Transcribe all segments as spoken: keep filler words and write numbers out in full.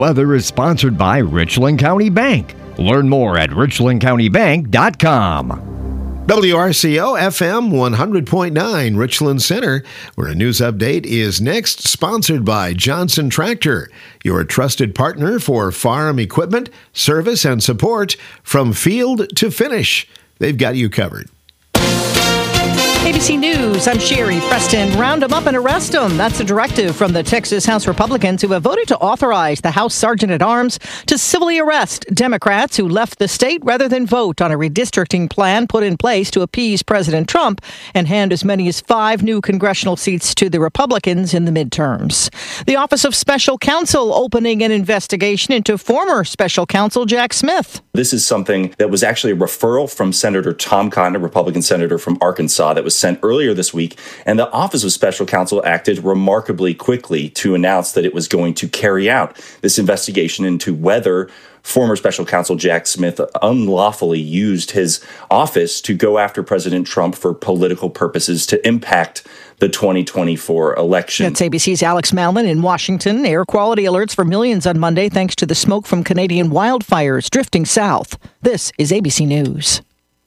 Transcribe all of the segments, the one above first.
Weather is sponsored by Richland County Bank. Learn more at richland county bank dot com. W R C O F M one hundred point nine Richland Center, where a news update is next, sponsored by Johnson Tractor, your trusted partner for farm equipment, service, and support from field to finish. They've got you covered. A B C News, I'm Sherry Preston. Round them up and arrest them. That's a directive from the Texas House Republicans who have voted to authorize the House Sergeant-at-Arms to civilly arrest Democrats who left the state rather than vote on a redistricting plan put in place to appease President Trump and hand as many as five new congressional seats to the Republicans in the midterms. The Office of Special Counsel opening an investigation into former Special Counsel Jack Smith. This is something that was actually a referral from Senator Tom Cotton, a Republican senator from Arkansas, that was sent earlier this week, and the Office of Special Counsel acted remarkably quickly to announce that it was going to carry out this investigation into whether former Special Counsel Jack Smith unlawfully used his office to go after President Trump for political purposes to impact the twenty twenty-four election. That's A B C's Alex Malin in Washington. Air quality alerts for millions on Monday thanks to the smoke from Canadian wildfires drifting south. This is A B C News.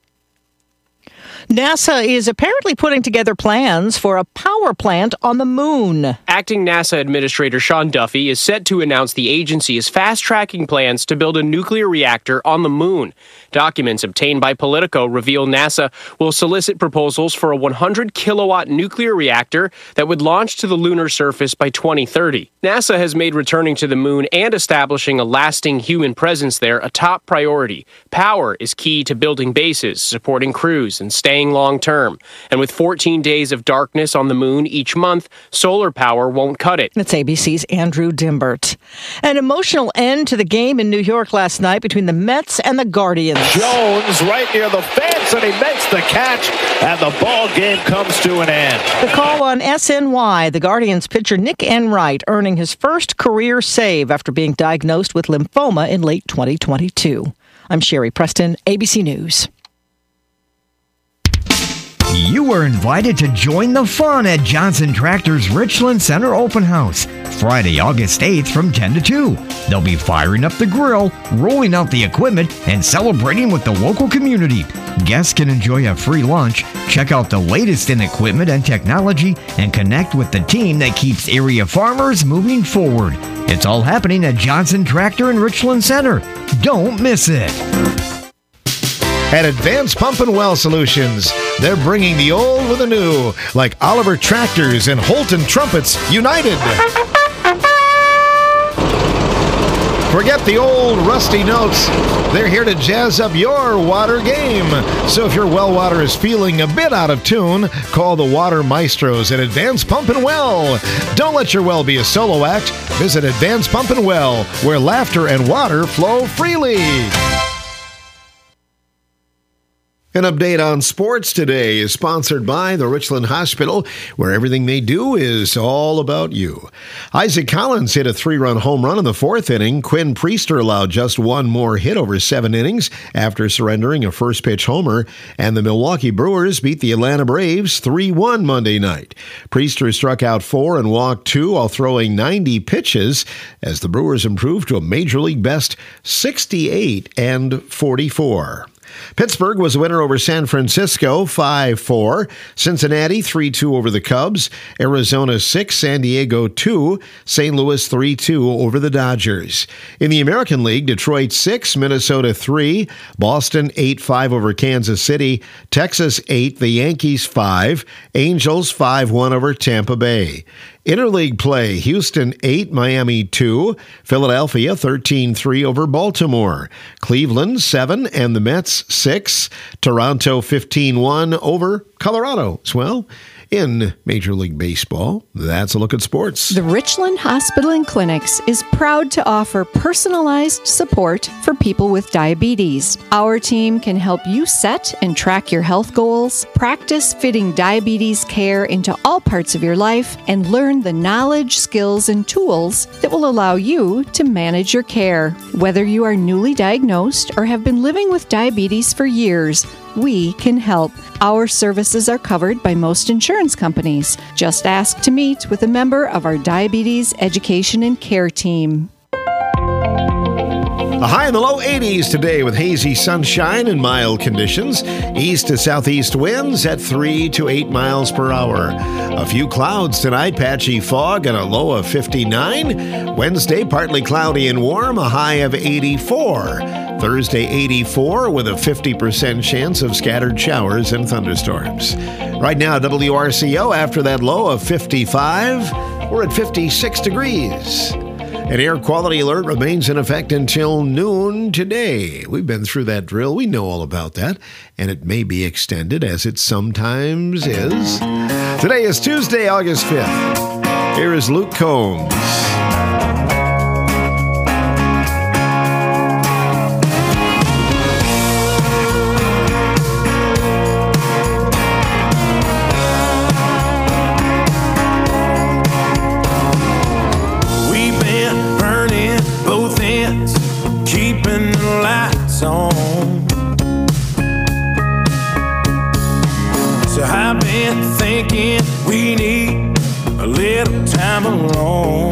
NASA is apparently putting together plans for a power plant on the moon. Acting NASA Administrator Sean Duffy is set to announce the agency is fast-tracking plans to build a nuclear reactor on the moon. Documents obtained by Politico reveal NASA will solicit proposals for a one hundred kilowatt nuclear reactor that would launch to the lunar surface by twenty thirty. NASA has made returning to the moon and establishing a lasting human presence there a top priority. Power is key to building bases, supporting crews, and staying long-term. And with fourteen days of darkness on the moon each month, solar power won't cut it. That's A B C's Andrew Dimbert. An emotional end to the game in New York last night between the Mets and the Guardians. Jones right near the fence, and he makes the catch, and the ball game comes to an end. The call on S N Y, the Guardians pitcher Nick Enright earning his first career save after being diagnosed with lymphoma in late twenty twenty-two. I'm Sherry Preston, A B C News. You are invited to join the fun at Johnson Tractor's Richland Center Open House, Friday, August eighth from ten to two. They'll be firing up the grill, rolling out the equipment, and celebrating with the local community. Guests can enjoy a free lunch, check out the latest in equipment and technology, and connect with the team that keeps area farmers moving forward. It's all happening at Johnson Tractor in Richland Center. Don't miss it. At Advanced Pump and Well Solutions, they're bringing the old with the new, like Oliver Tractors and Holton Trumpets united. Forget the old rusty notes. They're here to jazz up your water game. So if your well water is feeling a bit out of tune, call the Water Maestros at Advanced Pump and Well. Don't let your well be a solo act. Visit Advanced Pump and Well, where laughter and water flow freely. An update on sports today is sponsored by the Richland Hospital, where everything they do is all about you. Isaac Collins hit a three-run home run in the fourth inning. Quinn Priester allowed just one more hit over seven innings after surrendering a first-pitch homer. And the Milwaukee Brewers beat the Atlanta Braves three one Monday night. Priester struck out four and walked two while throwing ninety pitches as the Brewers improved to a Major League best sixty-eight and forty-four. Pittsburgh was a winner over San Francisco, five four. Cincinnati, three two over the Cubs. Arizona, six. San Diego, two. Saint Louis, three two over the Dodgers. In the American League, Detroit, six. Minnesota, three. Boston, eight five over Kansas City. Texas, eight. The Yankees, five. Angels, five one over Tampa Bay. Interleague play, Houston eight, Miami two, Philadelphia thirteen three over Baltimore, Cleveland seven, and the Mets six, Toronto fifteen one over Colorado. Well, in Major League Baseball, that's a look at sports. The Richland Hospital and Clinics is proud to offer personalized support for people with diabetes. Our team can help you set and track your health goals, practice fitting diabetes care into all parts of your life, and learn the knowledge, skills, and tools that will allow you to manage your care. Whether you are newly diagnosed or have been living with diabetes for years, we can help. Our services are covered by most insurance companies. Just ask to meet with a member of our Diabetes Education and Care team. A high in the low eighties today with hazy sunshine and mild conditions. East to southeast winds at three to eight miles per hour. A few clouds tonight, patchy fog and a low of fifty-nine. Wednesday, partly cloudy and warm, a high of eighty-four. Thursday, eighty-four with a fifty percent chance of scattered showers and thunderstorms. Right now, W R C O, after that low of fifty-five, we're at fifty-six degrees. An air quality alert remains in effect until noon today. We've been through that drill. We know all about that. And it may be extended, as it sometimes is. Today is Tuesday, August fifth. Here is Luke Combs. Thinking we need a little time alone.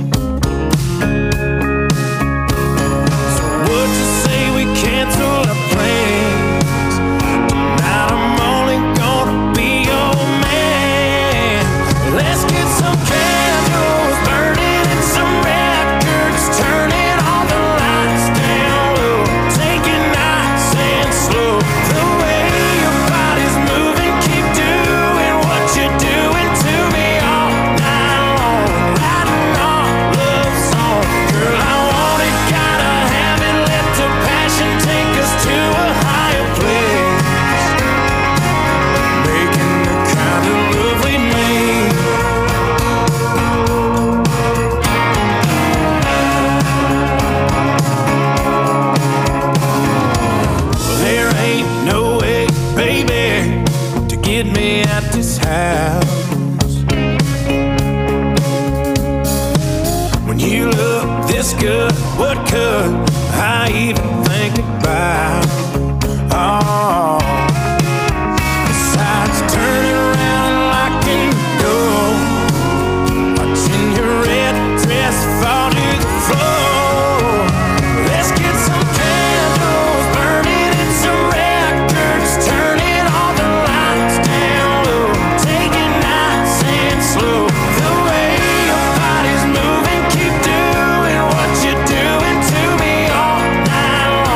So would you say we cancel our plans? Tonight I'm only gonna be your man. Let's get some candles burning and some records turning, all the lights down low, take it nice and slow. The way your body's moving, keep doing what you're doing to me all night long, writing our love song. Girl, I want it, gotta have it, let the passion take us to a higher place, making the kind of love we made. Well, there ain't no way, baby, to get me at this house. When you look this good, what could I even think about? Oh, besides turning around and locking the door, watching your red dress fall to the floor. Let's get some candles burning and some records turning, all the lights down low, take it nice and slow. The way your body's moving, keep doing what you're doing to me all night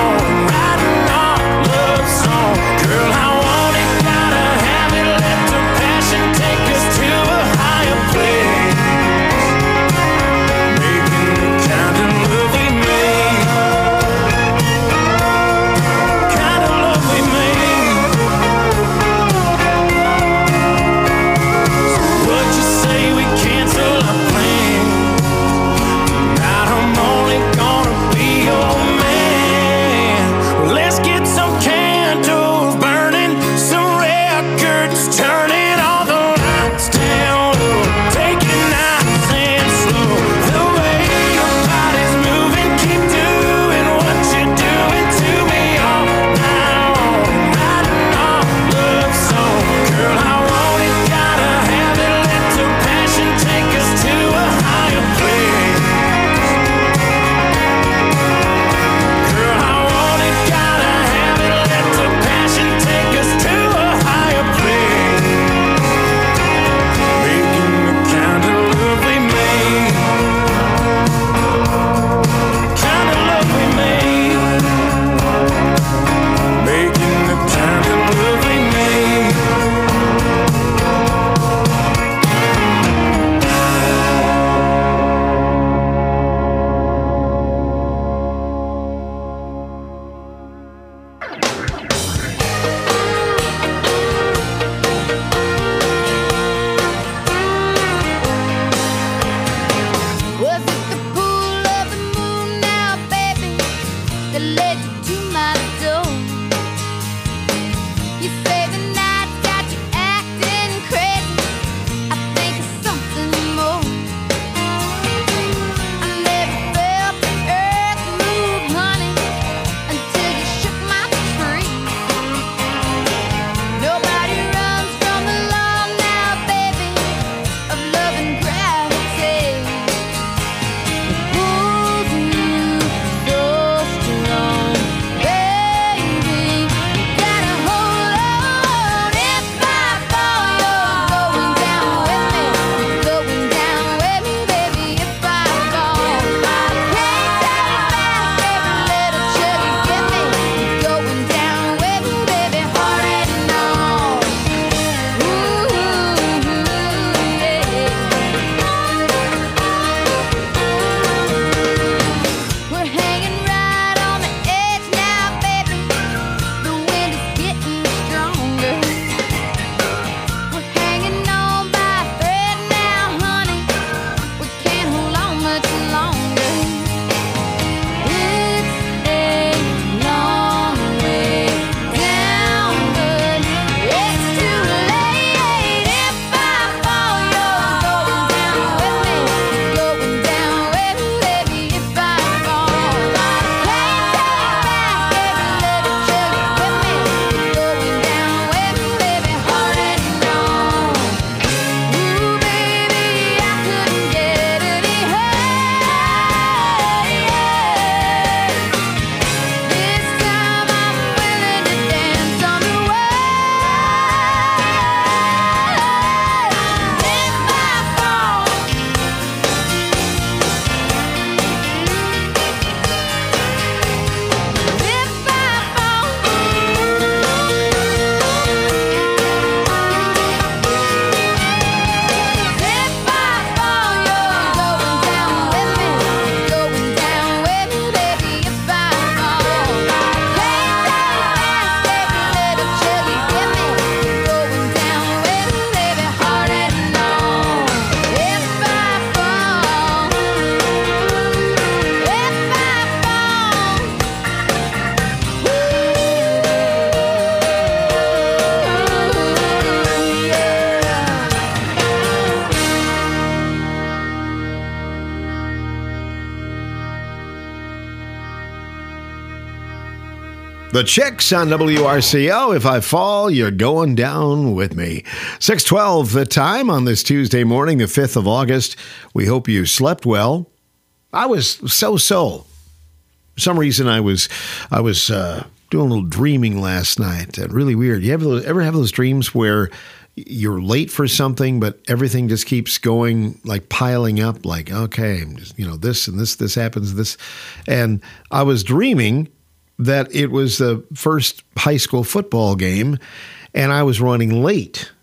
The Chicks on W R C O. If I fall, you're going down with me. six twelve the time on this Tuesday morning, the fifth of August. We hope you slept well. I was so-so. For some reason, I was I was uh, doing a little dreaming last night. Uh, really weird. You ever, ever have those dreams where you're late for something, but everything just keeps going, like piling up, like, okay, you know, this and this, this happens, this. And I was dreaming that it was the first high school football game, and I was running late.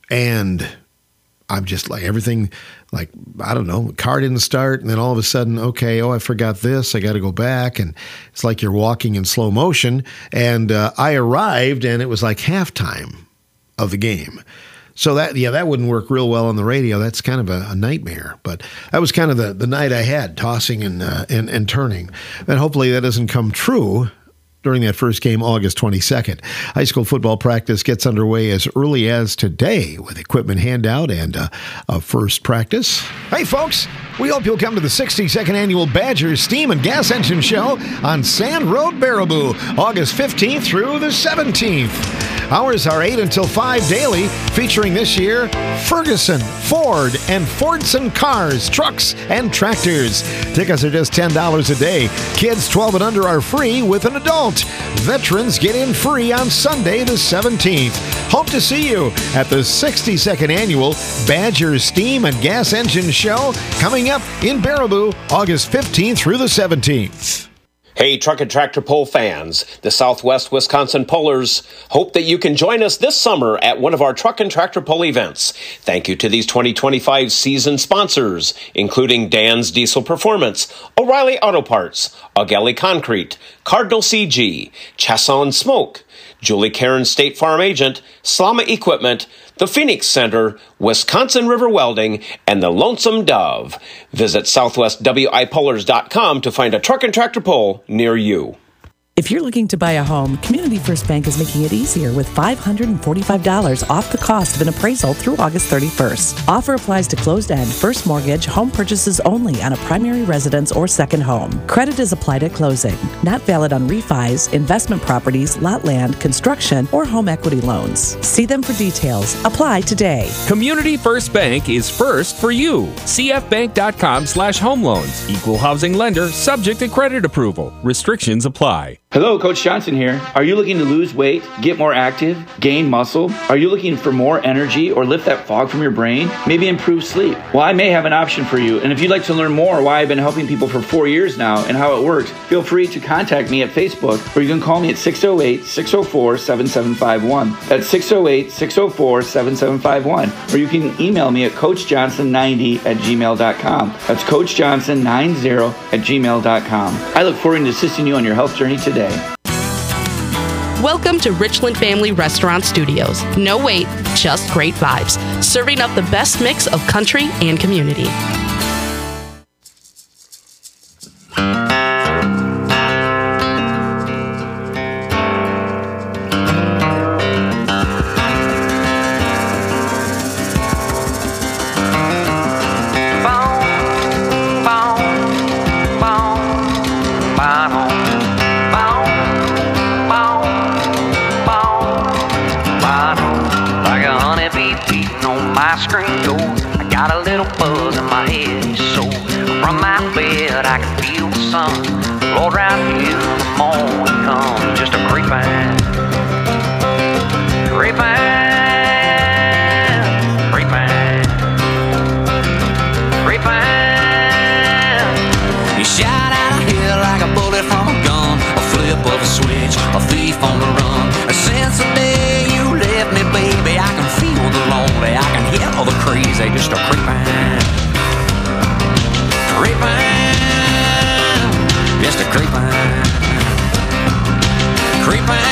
And I'm just like, everything, like, I don't know, the car didn't start, and then all of a sudden, okay, oh, I forgot this, I got to go back, and it's like you're walking in slow motion. And uh, I arrived, and it was like halftime of the game. So that, yeah, that wouldn't work real well on the radio. That's kind of a, a nightmare. But that was kind of the, the night I had, tossing and, uh, and and turning. And hopefully that doesn't come true during that first game, August twenty-second. High school football practice gets underway as early as today with equipment handout and uh, a first practice. Hey, folks, we hope you'll come to the sixty-second annual Badger Steam and Gas Engine Show on Sand Road, Baraboo, August fifteenth through the seventeenth. Hours are eight until five daily, featuring this year Ferguson, Ford, and Fordson cars, trucks, and tractors. Tickets are just ten dollars a day. Kids twelve and under are free with an adult. Veterans get in free on Sunday the seventeenth. Hope to see you at the sixty-second annual Badger Steam and Gas Engine Show coming up in Baraboo, August fifteenth through the seventeenth. Hey, truck and tractor pull fans, the Southwest Wisconsin Pullers hope that you can join us this summer at one of our truck and tractor pull events. Thank you to these twenty twenty-five season sponsors, including Dan's Diesel Performance, O'Reilly Auto Parts, Augelli Concrete, Cardinal C G, Chasson Smoke, Julie Karen State Farm Agent, Slama Equipment, the Phoenix Center, Wisconsin River Welding, and the Lonesome Dove. Visit southwest w i pullers dot com to find a truck and tractor pull near you. If you're looking to buy a home, Community First Bank is making it easier with five hundred forty-five dollars off the cost of an appraisal through August thirty-first. Offer applies to closed-end, first mortgage, home purchases only on a primary residence or second home. Credit is applied at closing. Not valid on refis, investment properties, lot land, construction, or home equity loans. See them for details. Apply today. Community First Bank is first for you. c f bank dot com slash home loans. Equal housing lender, subject to credit approval. Restrictions apply. Hello, Coach Johnson here. Are you looking to lose weight, get more active, gain muscle? Are you looking for more energy or lift that fog from your brain? Maybe improve sleep? Well, I may have an option for you. And if you'd like to learn more why I've been helping people for four years now and how it works, feel free to contact me at Facebook, or you can call me at six oh eight, six oh four, seven seven five one. That's six oh eight, six oh four, seven seven five one. Or you can email me at coach johnson ninety at gmail dot com. That's coach johnson ninety at gmail dot com. I look forward to assisting you on your health journey today. Welcome to Richland Family Restaurant Studios. No wait, just great vibes. Serving up the best mix of country and community. Roll around here in the morning, come just a creepin', creepin', creepin', creepin'. You shot out of here like a bullet from a gun, a flip of a switch, a thief on the run. Since the day you left me, baby, I can feel the lonely, I can hear all the crazy, just a creepin', creepin'. Just a creepin', creepin'.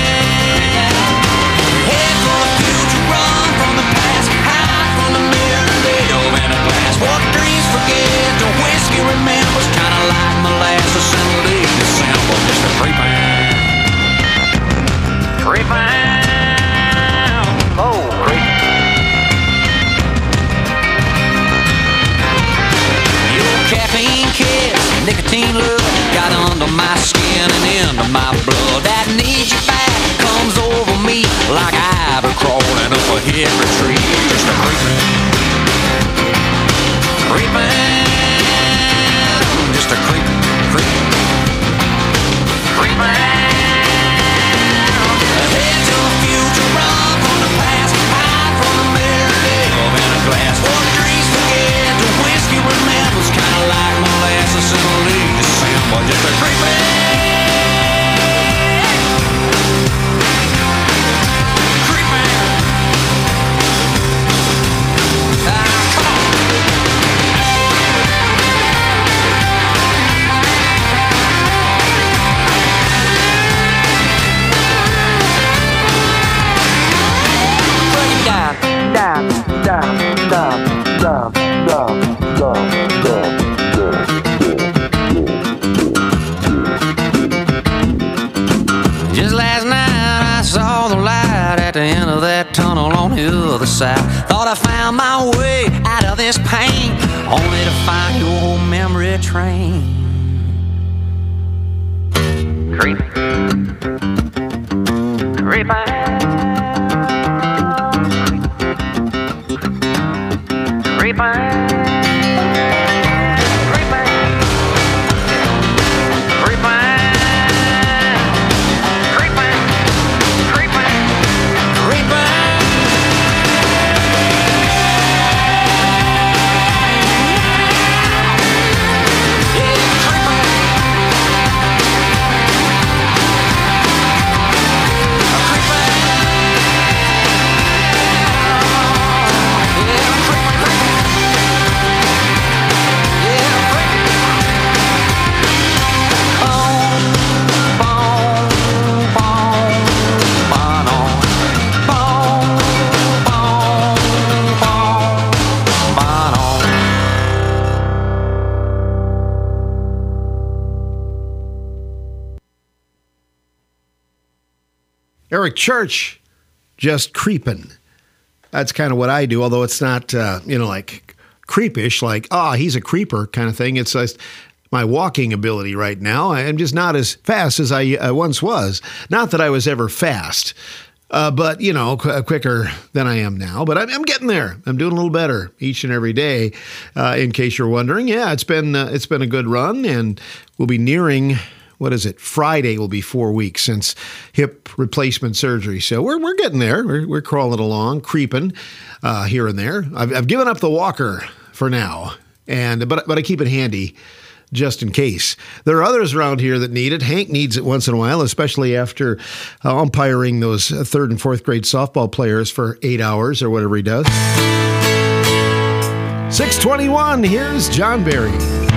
Head for the future, run from the past, hide from the mirror, lay over in a glass. What dreams forget, the whiskey remembers, kinda like molasses in late December. Just a creepin', creepin', oh, creepin'. Your caffeine kiss, nicotine mud got under my skin and into my blood. That need you back comes over me like ivy crawling up a hickory tree. Just a creeping, creeping, just a creeping, creeping, creeping. Head to the future, run from the past, hide from the middle of in a glass. What dreams forget, the whiskey remembers, kinda like molasses in late December. Just a creeping. Just last night I saw the light at the end of that tunnel on the other side. Thought I found my way out of this pain, only to find your old memory train. Creeping, creeping, creeping. Eric Church, just creeping. That's kind of what I do, although it's not, uh, you know, like creepish, like, ah, oh, he's a creeper kind of thing. It's uh, my walking ability right now. I'm just not as fast as I uh, once was. Not that I was ever fast, uh, but, you know, qu- quicker than I am now. But I'm, I'm getting there. I'm doing a little better each and every day. Uh, in case you're wondering, yeah, it's been uh, it's been a good run, and we'll be nearing. What is it? Friday will be four weeks since hip replacement surgery. So we're we're getting there. We're, we're crawling along, creeping uh, here and there. I've, I've given up the walker for now, and but but I keep it handy just in case. There are others around here that need it. Hank needs it once in a while, especially after uh, umpiring those third and fourth grade softball players for eight hours or whatever he does. six twenty-one, here's John Barry.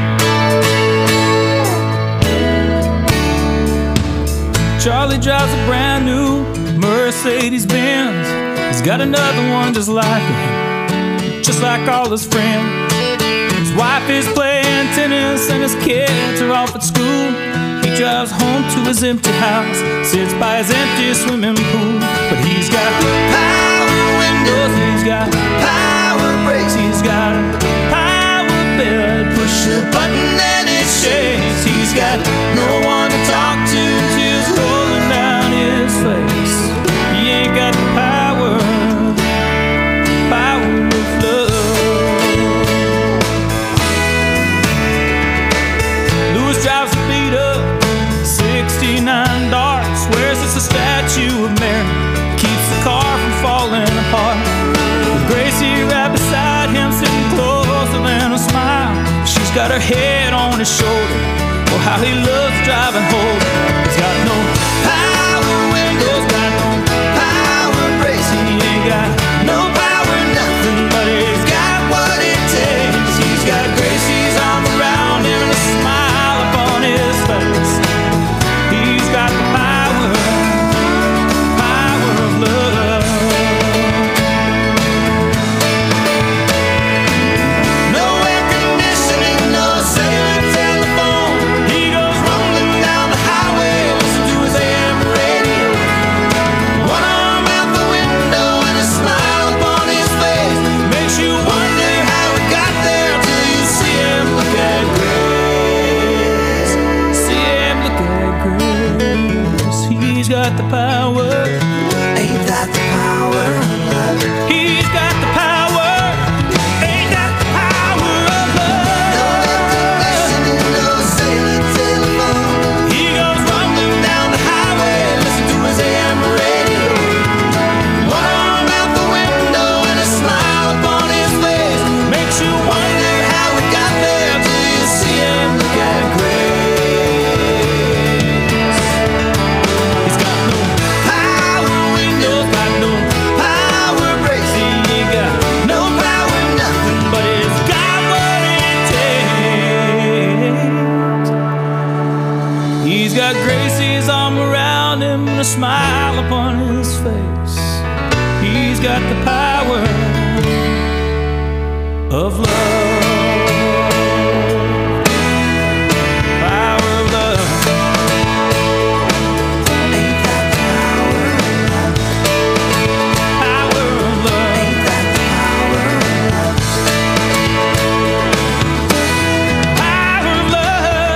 Charlie drives a brand new Mercedes-Benz. He's got another one just like it, just like all his friends. His wife is playing tennis and his kids are off at school. He drives home to his empty house, sits by his empty swimming pool. But he's got power windows, he's got power brakes, he's got a power bed. Push a button and it shakes. He's got no one to talk to, tears rolling down his face. He ain't got the power, power of love. Lewis drives a beat up sixty-nine Dart, swears it's a statue of Mary, keeps the car from falling apart. With Gracie right beside him, sitting closer than a smile. She's got her head on his shoulder. Oh, how he loves driving home. He's got no power windows, got no power brakes. He ain't got no power, nothing, but he's got what it takes. He's got Gracie's arm around him and a smile upon his face. He's got the power, power of love. No air conditioning, no cellular telephone. He goes rolling down the highway. got the power. Ain't that the power of love? He's got the power. Ain't that the power of love? No listen to no cellular telephone. He goes rumbling down the highway, listen to his A M radio. One arm out the window and a smile upon his face makes you wonder how we got there till you see him look at grace. Gracie's arm around him and a smile upon his face. He's got the power of love. Power of love. Ain't that the power of love? Power of love. Ain't that the power of love? Power of love.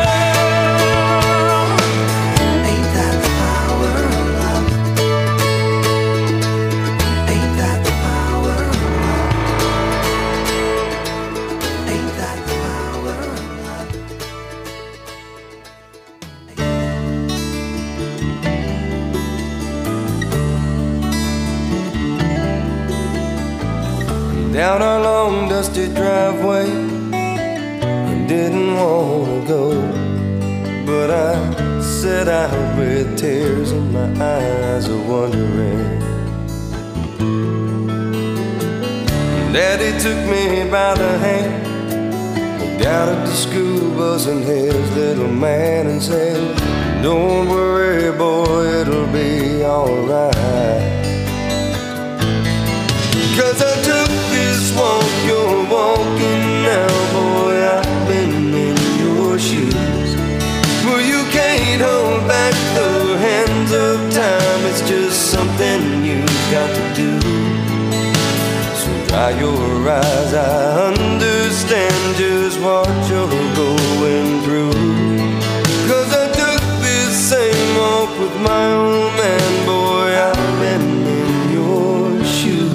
Down our long dusty driveway, I didn't want to go, but I set out with tears in my eyes of wondering. Daddy took me by the hand, looked out at the school bus and his little man and said, don't worry boy, it'll be alright. Cause I took this walk you're walking now, boy, I've been in your shoes. Well, you can't hold back the hands of time, it's just something you've got to do. So dry your eyes, I understand just what you're going through. Cause I took this same walk with my old man, boy, I've been in your shoes.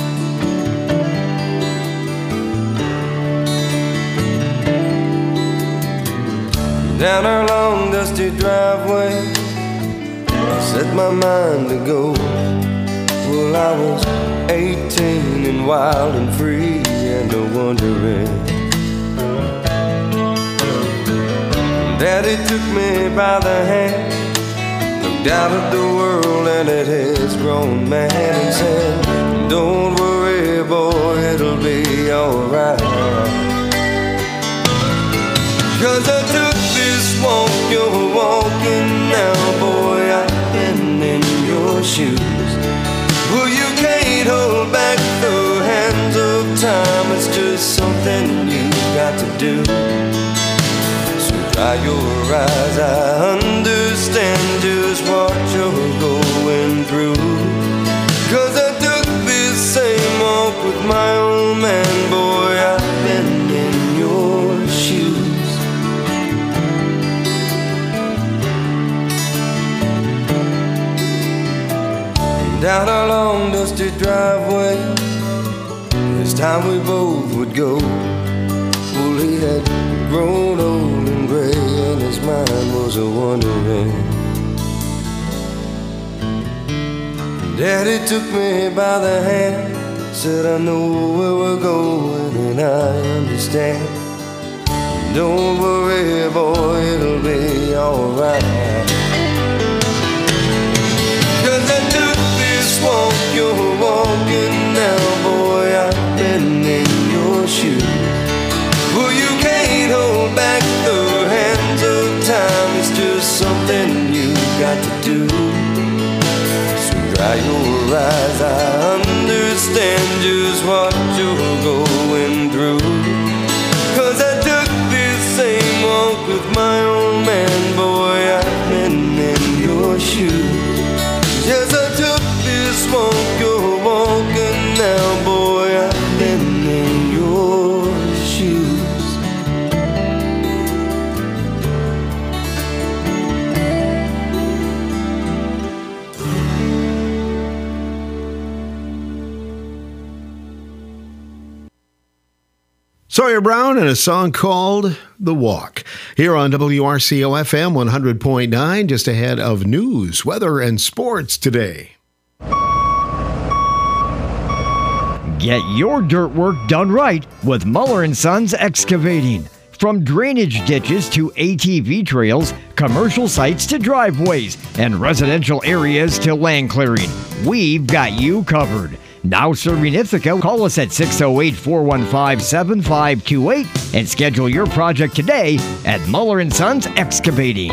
Down our long dusty driveway, I set my mind to go. Well, I was eighteen and wild and free and no wondering. Daddy took me by the hand, looked out at the world and at his grown man and said, don't worry boy, it'll be alright. Cause I took this walk you're walking now, boy, I've been in your shoes. Well, you can't hold back the hands of time, it's just something you've got to do. So dry your eyes, I understand just what you're going through. Cause I took this same walk with my old man, boy, I've been in your shoes. Down our long dusty driveway, this time we both would go. Well, he had grown old and gray and his mind was a wondering. Daddy took me by the hand, said I know where we're going and I understand. Don't worry boy, it'll be alright. Walk you're walking now, boy, I've been in your shoes. Well, you can't hold back the hands of time, it's just something you've got to do. So dry your eyes, I understand just what you're going through. Cause I took this same walk with my old man, boy, I've been in your shoes. Yes, I took this walk you're walking now, boy, I've been in your shoes. Sawyer Brown and a song called The Walk. Here on W R C O F M one hundred point nine, just ahead of news, weather, and sports today. Get your dirt work done right with Muller and Sons Excavating. From drainage ditches to A T V trails, commercial sites to driveways, and residential areas to land clearing, we've got you covered. Now serving Ithaca, call us at six oh eight, four one five, seven five two eight and schedule your project today at Muller and Sons Excavating.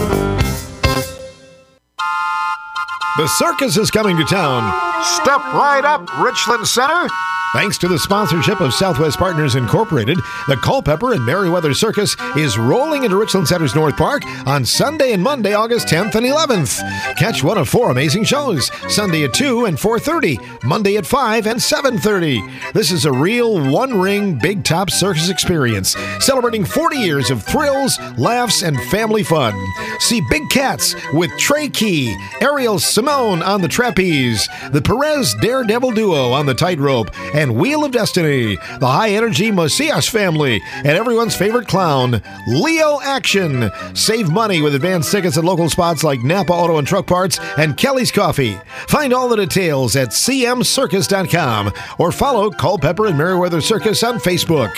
The circus is coming to town. Step right up, Richland Center. Thanks to the sponsorship of Southwest Partners Incorporated, the Culpeper and Merriweather Circus is rolling into Richland Center's North Park on Sunday and Monday, August tenth and eleventh. Catch one of four amazing shows, Sunday at two and four thirty, Monday at five and seven thirty. This is a real one-ring, big-top circus experience, celebrating forty years of thrills, laughs, and family fun. See Big Cats with Trey Key, Ariel Simone on the trapeze, the Perez Daredevil Duo on the tightrope, and Wheel of Destiny, the high-energy Macias family, and everyone's favorite clown, Leo Action. Save money with advanced tickets at local spots like Napa Auto and Truck Parts and Kelly's Coffee. Find all the details at c m circus dot com or follow Culpeper and Merriweather Circus on Facebook.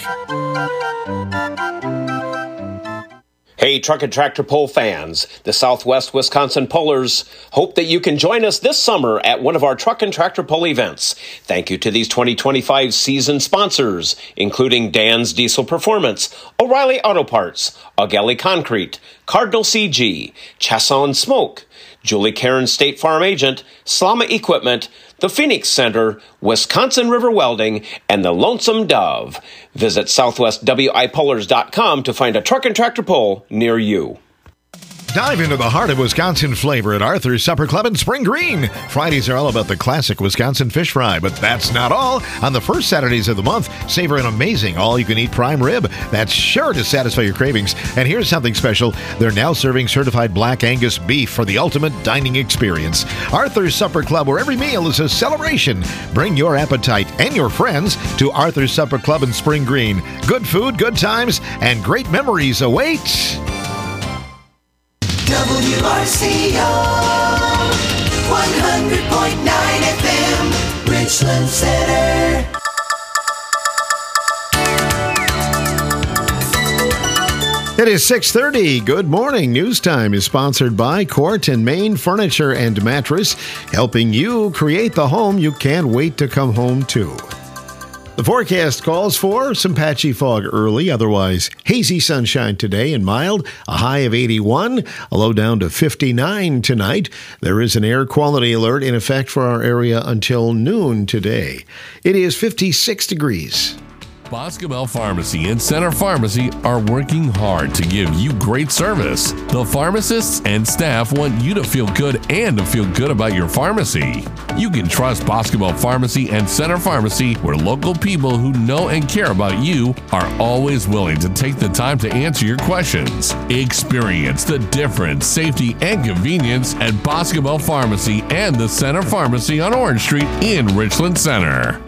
Hey, Truck and Tractor Pull fans, the Southwest Wisconsin Pullers hope that you can join us this summer at one of our Truck and Tractor Pull events. Thank you to these twenty twenty-five season sponsors, including Dan's Diesel Performance, O'Reilly Auto Parts, Augelli Concrete, Cardinal C G, Chasson Smoke, Julie Karen State Farm Agent, Slama Equipment, the Phoenix Center, Wisconsin River Welding, and the Lonesome Dove. Visit southwest w i pullers dot com to find a truck and tractor pull near you. Dive into the heart of Wisconsin flavor at Arthur's Supper Club in Spring Green. Fridays are all about the classic Wisconsin fish fry, but that's not all. On the first Saturdays of the month, savor an amazing all-you-can-eat prime rib that's sure to satisfy your cravings. And here's something special. They're now serving certified Black Angus beef for the ultimate dining experience. Arthur's Supper Club, where every meal is a celebration. Bring your appetite and your friends to Arthur's Supper Club in Spring Green. Good food, good times, and great memories await. W R C O one hundred point nine F M, Richland Center. It is six thirty. Good morning. News Time is sponsored by Court and Main Furniture and Mattress, helping you create the home you can't wait to come home to. The forecast calls for some patchy fog early, otherwise hazy sunshine today and mild, a high of eighty-one, a low down to fifty-nine tonight. There is an air quality alert in effect for our area until noon today. It is fifty-six degrees. Boscobel Pharmacy and Center Pharmacy are working hard to give you great service. The pharmacists and staff want you to feel good and to feel good about your pharmacy. You can trust Boscobel Pharmacy and Center Pharmacy, where local people who know and care about you are always willing to take the time to answer your questions. Experience the difference, safety, and convenience at Boscobel Pharmacy and the Center Pharmacy on Orange Street in Richland Center.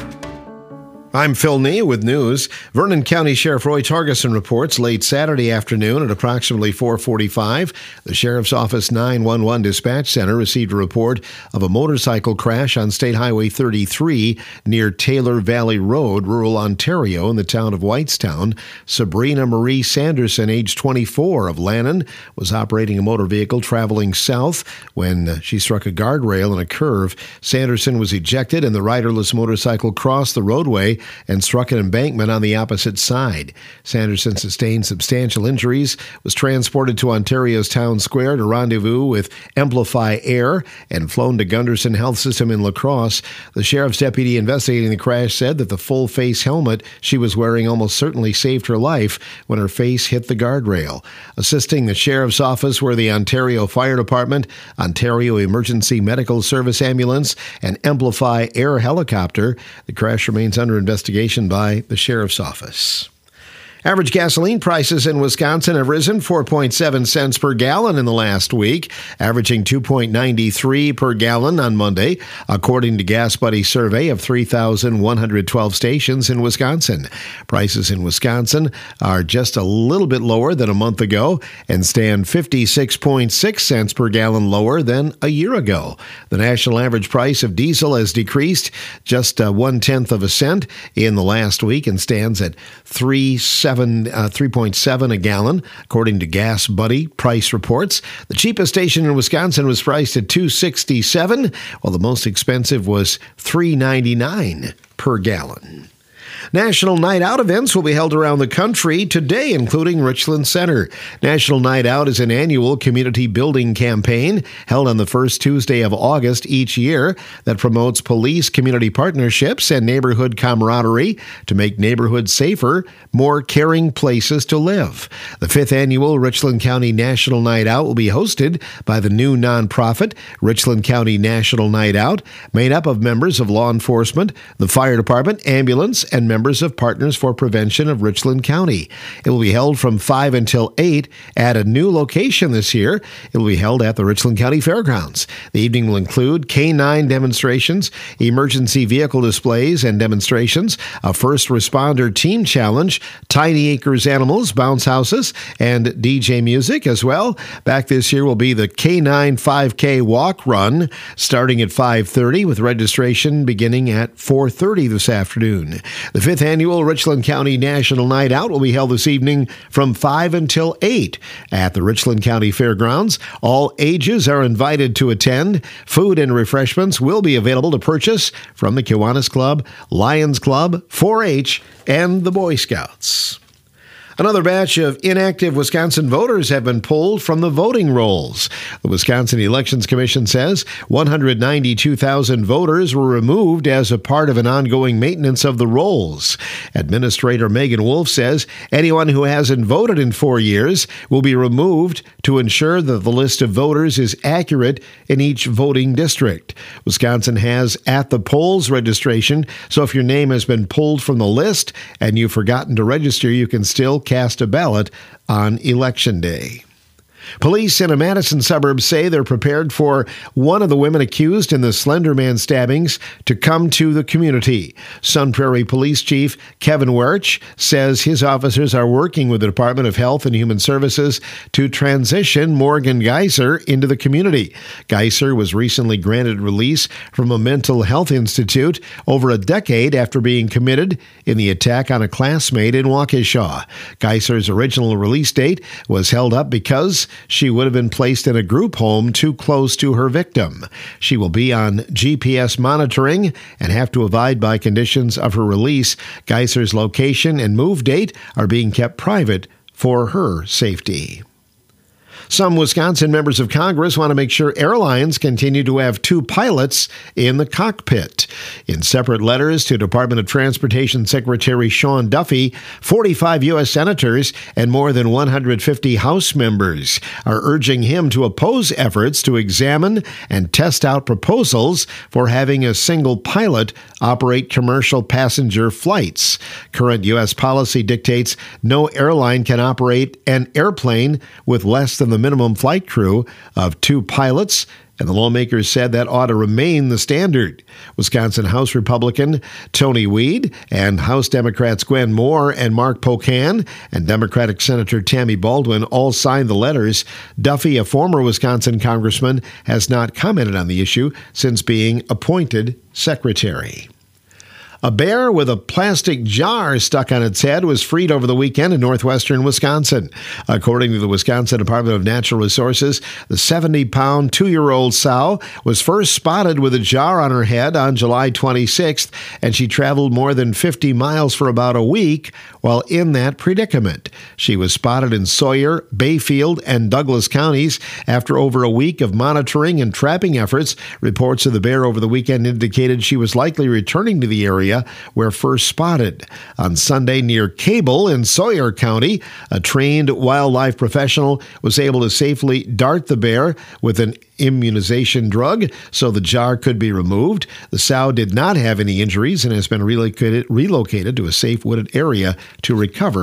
I'm Phil Nee with news. Vernon County Sheriff Roy Targeson reports late Saturday afternoon at approximately four forty-five, the Sheriff's Office nine one one Dispatch Center received a report of a motorcycle crash on State Highway thirty-three near Taylor Valley Road, rural Ontario, in the town of Whitestown. Sabrina Marie Sanderson, age twenty-four, of Lannon, was operating a motor vehicle traveling south when she struck a guardrail in a curve. Sanderson was ejected and the riderless motorcycle crossed the roadway and struck an embankment on the opposite side. Sanderson sustained substantial injuries, was transported to Ontario's Town Square to rendezvous with Amplify Air, and flown to Gunderson Health System in La Crosse. The sheriff's deputy investigating the crash said that the full-face helmet she was wearing almost certainly saved her life when her face hit the guardrail. Assisting the sheriff's office were the Ontario Fire Department, Ontario Emergency Medical Service Ambulance, and Amplify Air helicopter. The crash remains under investigation by the sheriff's office. Average gasoline prices in Wisconsin have risen four point seven cents per gallon in the last week, averaging two point nine three per gallon on Monday, according to Gas Buddy survey of three thousand one hundred twelve stations in Wisconsin. Prices in Wisconsin are just a little bit lower than a month ago and stand fifty-six point six cents per gallon lower than a year ago. The national average price of diesel has decreased just uh, one-tenth of a cent in the last week and stands at three point seven a gallon, according to Gas Buddy price reports. The cheapest station in Wisconsin was priced at two dollars and sixty-seven cents, while the most expensive was three dollars and ninety-nine cents per gallon. National Night Out events will be held around the country today, including Richland Center. National Night Out is an annual community building campaign held on the first Tuesday of August each year that promotes police community partnerships and neighborhood camaraderie to make neighborhoods safer, more caring places to live. The fifth annual Richland County National Night Out will be hosted by the new nonprofit Richland County National Night Out, made up of members of law enforcement, the fire department, ambulance, and members of Partners for Prevention of Richland County. It will be held from five until eight at a new location this year. It will be held at the Richland County Fairgrounds. The evening will include K nine demonstrations, emergency vehicle displays and demonstrations, a first responder team challenge, Tiny Acres animals, bounce houses, and D J music as well. Back this year will be the K nine five K walk run starting at five thirty with registration beginning at four thirty this afternoon. The fifth annual Richland County National Night Out will be held this evening from five until eight at the Richland County Fairgrounds. All ages are invited to attend. Food and refreshments will be available to purchase from the Kiwanis Club, Lions Club, four H, and the Boy Scouts. Another batch of inactive Wisconsin voters have been pulled from the voting rolls. The Wisconsin Elections Commission says one hundred ninety-two thousand voters were removed as a part of an ongoing maintenance of the rolls. Administrator Megan Wolf says anyone who hasn't voted in four years will be removed to ensure that the list of voters is accurate in each voting district. Wisconsin has at the polls registration, so if your name has been pulled from the list and you've forgotten to register, you can still cast a ballot on Election Day. Police in a Madison suburb say they're prepared for one of the women accused in the Slender Man stabbings to come to the community. Sun Prairie Police Chief Kevin Werch says his officers are working with the Department of Health and Human Services to transition Morgan Geiser into the community. Geiser was recently granted release from a mental health institute over a decade after being committed in the attack on a classmate in Waukesha. Geiser's original release date was held up because she would have been placed in a group home too close to her victim. She will be on G P S monitoring and have to abide by conditions of her release. Geiser's location and move date are being kept private for her safety. Some Wisconsin members of Congress want to make sure airlines continue to have two pilots in the cockpit. In separate letters to Department of Transportation Secretary Sean Duffy, forty-five U S senators and more than one hundred fifty House members are urging him to oppose efforts to examine and test out proposals for having a single pilot operate commercial passenger flights. Current U S policy dictates no airline can operate an airplane with less than the minimum flight crew of two pilots, and the lawmakers said that ought to remain the standard. Wisconsin House Republican Tony Weed and House Democrats Gwen Moore and Mark Pocan and Democratic Senator Tammy Baldwin all signed the letters. Duffy, a former Wisconsin congressman, has not commented on the issue since being appointed secretary. A bear with a plastic jar stuck on its head was freed over the weekend in northwestern Wisconsin. According to the Wisconsin Department of Natural Resources, the seventy-pound two-year-old sow was first spotted with a jar on her head on July twenty-sixth, and she traveled more than fifty miles for about a week while in that predicament. She was spotted in Sawyer, Bayfield, and Douglas counties after over a week of monitoring and trapping efforts. Reports of the bear over the weekend indicated she was likely returning to the area where first spotted. On Sunday near Cable in Sawyer County, a trained wildlife professional was able to safely dart the bear with an immunization drug so the jar could be removed. The sow did not have any injuries and has been relocated, relocated to a safe wooded area to recover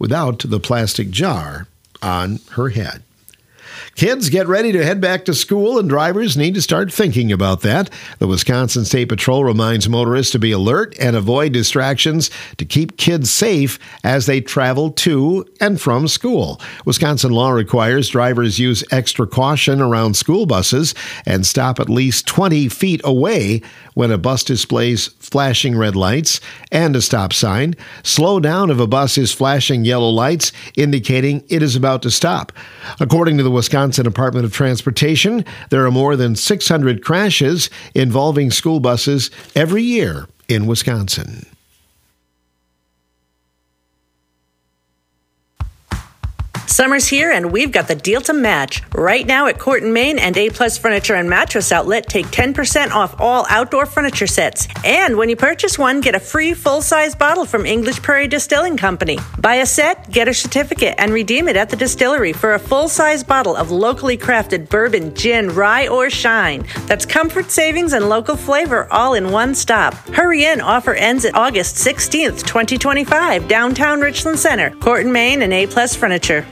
without the plastic jar on her head. Kids, get ready to head back to school, and drivers need to start thinking about that. The Wisconsin State Patrol reminds motorists to be alert and avoid distractions to keep kids safe as they travel to and from school. Wisconsin law requires drivers use extra caution around school buses and stop at least twenty feet away when a bus displays flashing red lights and a stop sign. Slow down if a bus is flashing yellow lights, indicating it is about to stop. According to the Wisconsin Department of Transportation, there are more than six hundred crashes involving school buses every year in Wisconsin. Summer's here, and we've got the deal to match. Right now at Corton, Maine and A-Plus Furniture and Mattress Outlet, take ten percent off all outdoor furniture sets. And when you purchase one, get a free full-size bottle from English Prairie Distilling Company. Buy a set, get a certificate, and redeem it at the distillery for a full-size bottle of locally crafted bourbon, gin, rye, or shine. That's comfort, savings, and local flavor all in one stop. Hurry in. Offer ends at August sixteenth, twenty twenty-five, downtown Richland Center, Corton, Maine, and A-Plus Furniture.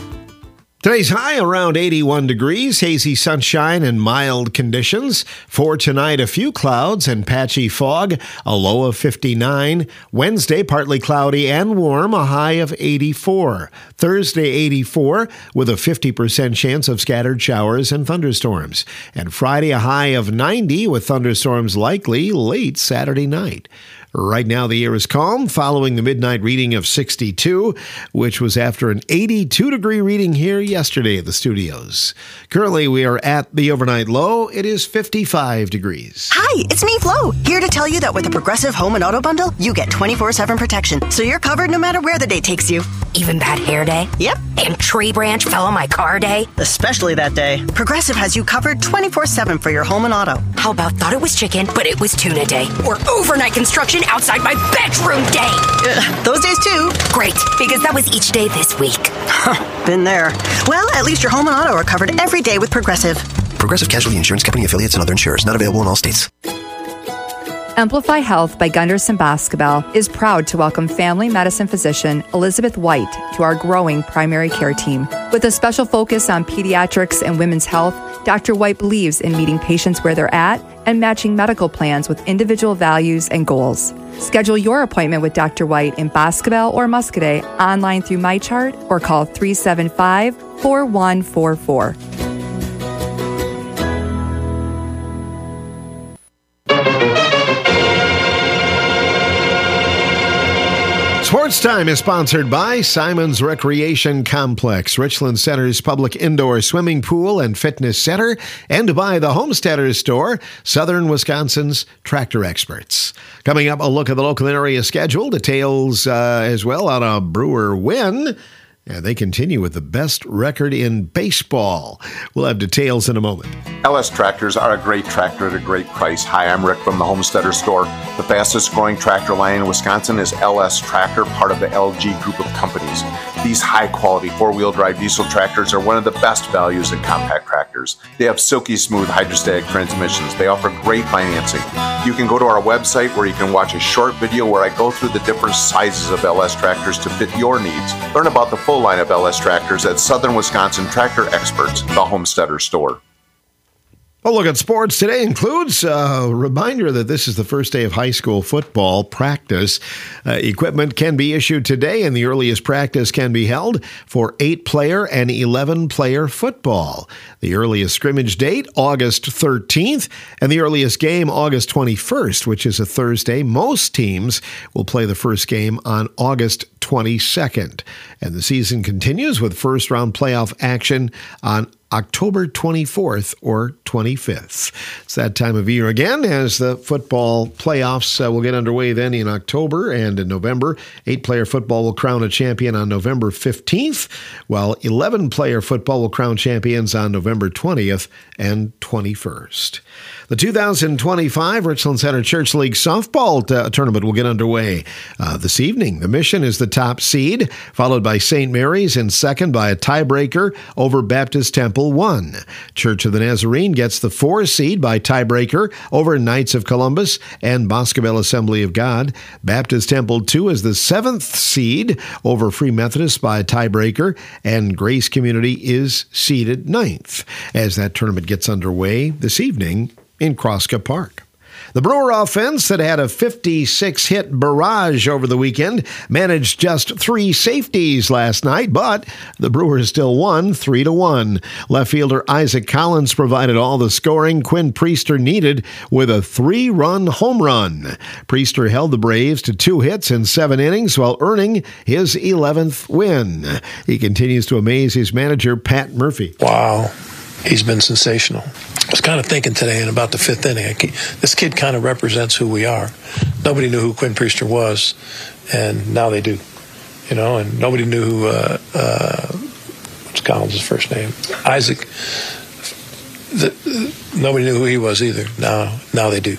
Today's high around eighty-one degrees, hazy sunshine and mild conditions. For tonight, a few clouds and patchy fog, a low of fifty-nine. Wednesday, partly cloudy and warm, a high of eighty-four. Thursday, eighty-four, with a fifty percent chance of scattered showers and thunderstorms. And Friday, a high of ninety, with thunderstorms likely late Saturday night. Right now, the air is calm following the midnight reading of sixty-two, which was after an eighty-two degree reading here yesterday at the studios. Currently, we are at the overnight low. It is fifty-five degrees. Hi, it's me, Flo, here to tell you that with the Progressive Home and Auto Bundle, you get twenty-four seven protection, so you're covered no matter where the day takes you. Even bad hair day? Yep. And tree branch fell on my car day? Especially that day. Progressive has you covered twenty-four seven for your home and auto. How about thought it was chicken, but it was tuna day? Or overnight construction outside my bedroom day? Uh, those days too. Great, because that was each day this week. Huh, been there. Well, at least your home and auto are covered every day with Progressive. Progressive Casualty Insurance Company, affiliates, and other insurers. Not available in all states. Amplify Health by Gunderson Boscobel is proud to welcome family medicine physician Elizabeth White to our growing primary care team. With a special focus on pediatrics and women's health, Doctor White believes in meeting patients where they're at and matching medical plans with individual values and goals. Schedule your appointment with Doctor White in Boscobel or Muscadet online through MyChart or call three seven five, four one four four. Sports Time is sponsored by Simon's Recreation Complex, Richland Center's public indoor swimming pool and fitness center, and by the Homesteaders Store, Southern Wisconsin's tractor experts. Coming up, a look at the local area schedule, details uh, as well on a Brewer win. And they continue with the best record in baseball. We'll have details in a moment. L S Tractors are a great tractor at a great price. Hi, I'm Rick from the Homesteader Store. The fastest growing tractor line in Wisconsin is L S Tractor, part of the L G group of companies. These high-quality four-wheel drive diesel tractors are one of the best values in compact tractors. They have silky smooth hydrostatic transmissions. They offer great financing. You can go to our website where you can watch a short video where I go through the different sizes of L S tractors to fit your needs. Learn about the full line of L S tractors at Southern Wisconsin Tractor Experts, the Homesteader Store. A look at sports today includes a reminder that this is the first day of high school football practice. Uh, equipment can be issued today, and the earliest practice can be held for eight-player and eleven-player football. The earliest scrimmage date, August thirteenth, and the earliest game, August twenty-first, which is a Thursday. Most teams will play the first game on August twenty-second. And the season continues with first-round playoff action on October twenty-fourth or twenty-fifth. It's that time of year again as the football playoffs uh, will get underway then in October and in November. Eight-player football will crown a champion on November fifteenth, while eleven-player football will crown champions on November twentieth and twenty-first. The two thousand twenty-five Richland Center Church League softball t- tournament will get underway uh, this evening. The Mission is the top top seed, followed by Saint Mary's in second by a tiebreaker over Baptist Temple one. Church of the Nazarene gets the four seed by tiebreaker over Knights of Columbus and Boscobel Assembly of God. Baptist Temple two is the seventh seed over Free Methodist by a tiebreaker, and Grace Community is seeded ninth as that tournament gets underway this evening in Crosscup Park. The Brewer offense that had a fifty-six hit barrage over the weekend managed just three safeties last night, but the Brewers still won three to one. Left fielder Isaac Collins provided all the scoring Quinn Priester needed with a three-run home run. Priester held the Braves to two hits in seven innings while earning his eleventh win. He continues to amaze his manager, Pat Murphy. Wow. He's been sensational. I was kind of thinking today in about the fifth inning, this kid kind of represents who we are. Nobody knew who Quinn Priester was, and now they do. You know, and nobody knew who, uh, uh, what's Collins' first name? Isaac. The, uh, nobody knew who he was either. Now, now they do.